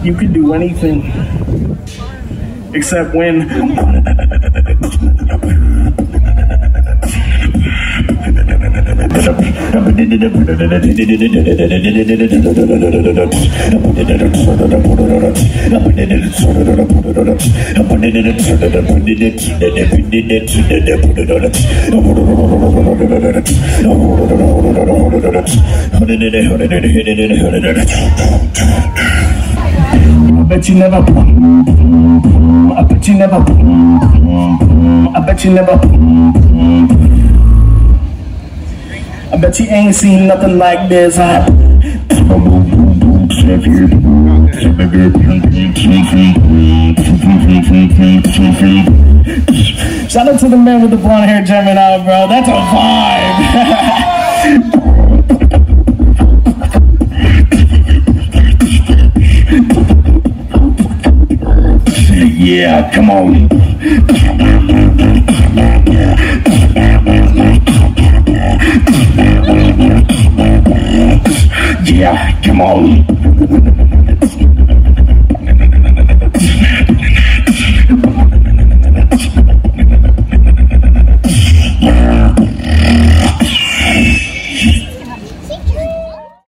You can do anything except win. I bet you never. I bet you never. I bet you never. I bet you ain't seen nothing like this. Shout out to the man with the blonde hair jamming out, bro. That's a vibe. Yeah, come on. Yeah, come on.